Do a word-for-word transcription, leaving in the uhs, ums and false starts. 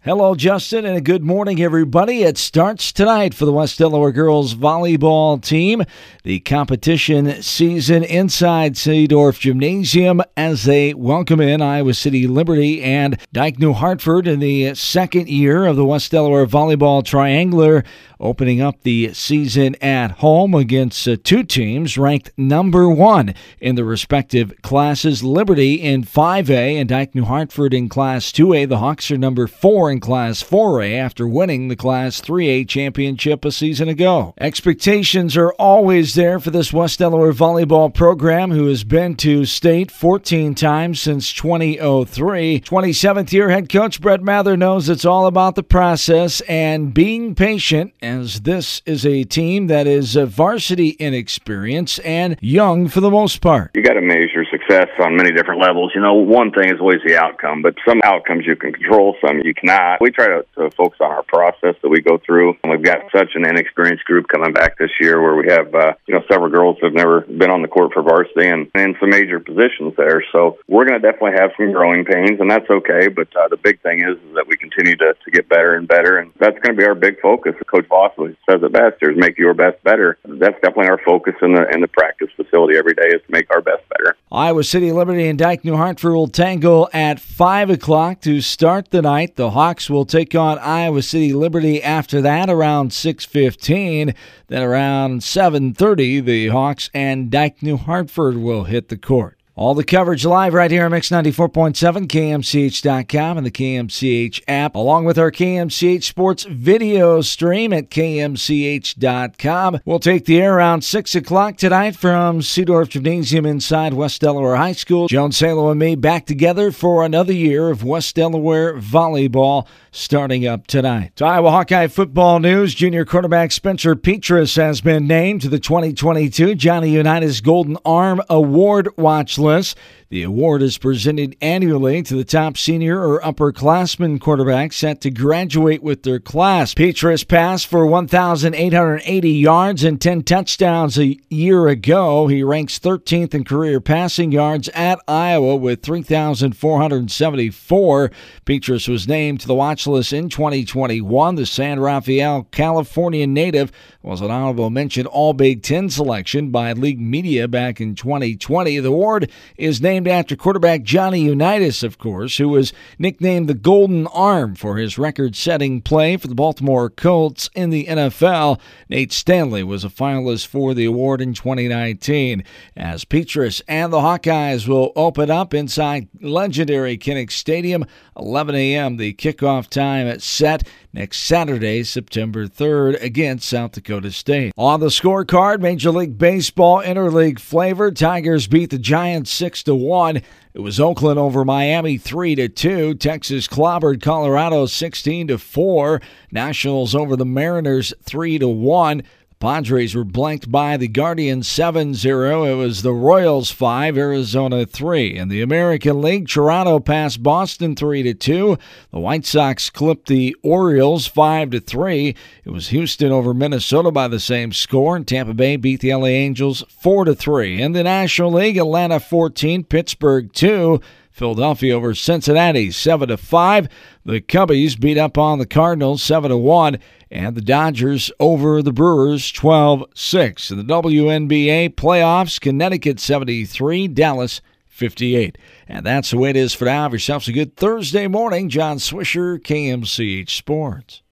Hello, Justin, and a good morning, everybody. It starts tonight for the West Delaware girls volleyball team. The competition season inside Seedorf Gymnasium as they welcome in Iowa City Liberty and Dike New Hartford in the second year of the West Delaware Volleyball Triangular, opening up the season at home against uh, two teams ranked number one in the respective classes. Liberty in five A and Dike New Hartford in Class two A. The Hawks are number four in Class four A after winning the Class three A championship a season ago. Expectations are always there for this West Delaware volleyball program, who has been to state fourteen times since twenty oh three. twenty-seventh year head coach Brett Mather knows it's all about the process and being patient, as this is a team that is varsity inexperienced and young for the most part. You got to measure success on many different levels. You know, one thing is always the outcome, but some outcomes you can control, some you cannot. We try to, to focus on our process that we go through. And we've got such an inexperienced group coming back this year where we have, uh, you know, several girls who have never been on the court for varsity and in some major positions there. So we're going to definitely have some growing pains, and that's okay. But uh, the big thing is, is that we continue to, to get better and better, and that's going to be our big focus. Coach Voss says it best, is make your best better. That's definitely our focus in the in the practice facility every day, is to make our best better. Iowa City Liberty and Dike New Hartford will tangle at five o'clock to start the night. The Hawks will take on Iowa City Liberty after that around six fifteen. Then around seven thirty, the Hawks and Dike New Hartford will hit the court. All the coverage live right here on Mix ninety-four point seven, K M C H dot com, and the K M C H app, along with our K M C H Sports video stream at K M C H dot com. We'll take the air around six o'clock tonight from Seedorf Gymnasium inside West Delaware High School. Joan Salo and me back together for another year of West Delaware volleyball starting up tonight. To Iowa Hawkeye football news, junior quarterback Spencer Petras has been named to the twenty twenty-two Johnny Unitas Golden Arm Award watch list. The award is presented annually to the top senior or upperclassmen quarterbacks set to graduate with their class. Petras passed for one thousand eight hundred eighty yards and ten touchdowns a year ago. He ranks thirteenth in career passing yards at Iowa with three thousand four hundred seventy-four. Petras was named to the watch list in twenty twenty-one. The San Rafael, California native was an honorable mention All-Big Ten selection by League Media back in twenty twenty. The award is named after quarterback Johnny Unitas, of course, who was nicknamed the Golden Arm for his record-setting play for the Baltimore Colts in the N F L. Nate Stanley was a finalist for the award in twenty nineteen. As Petras and the Hawkeyes will open up inside legendary Kinnick Stadium, eleven a.m. the kickoff time at set next Saturday, September third, against South Dakota State. On the scorecard, Major League Baseball interleague flavor, Tigers beat the Giants six to one. It was Oakland over Miami three to two. Texas clobbered Colorado sixteen to four. Nationals over the Mariners three to one. Padres were blanked by the Guardians seven zero. It was the Royals five, Arizona three. In the American League, Toronto passed Boston three to two. The White Sox clipped the Orioles five to three. It was Houston over Minnesota by the same score, and Tampa Bay beat the L A Angels four to three. In the National League, Atlanta fourteen, Pittsburgh two. Philadelphia over Cincinnati seven to five. The Cubbies beat up on the Cardinals seven to one. And the Dodgers over the Brewers twelve six. In the W N B A playoffs, Connecticut seventy-three, Dallas fifty-eight. And that's the way it is for now. Have yourselves a good Thursday morning. John Swisher, K M C H Sports.